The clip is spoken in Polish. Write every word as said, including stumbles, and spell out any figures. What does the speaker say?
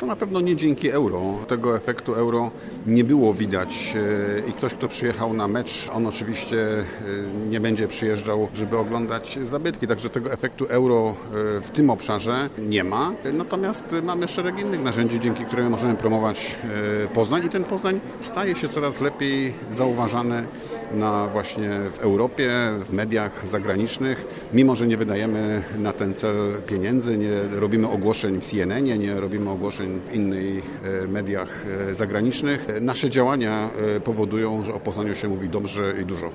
To na pewno nie dzięki euro. Tego efektu euro nie było widać i ktoś, kto przyjechał na mecz, on oczywiście nie będzie przyjeżdżał, żeby oglądać zabytki, także tego efektu euro w tym obszarze nie ma. Natomiast mamy szereg innych narzędzi, dzięki którym możemy promować Poznań i ten Poznań staje się coraz lepiej zauważany na właśnie w Europie, w mediach zagranicznych, mimo że nie wydajemy na ten cel pieniędzy, nie robimy ogłoszeń w C N N ie, nie robimy ogłoszeń w innych mediach zagranicznych. Nasze działania powodują, że o Poznaniu się mówi dobrze i dużo.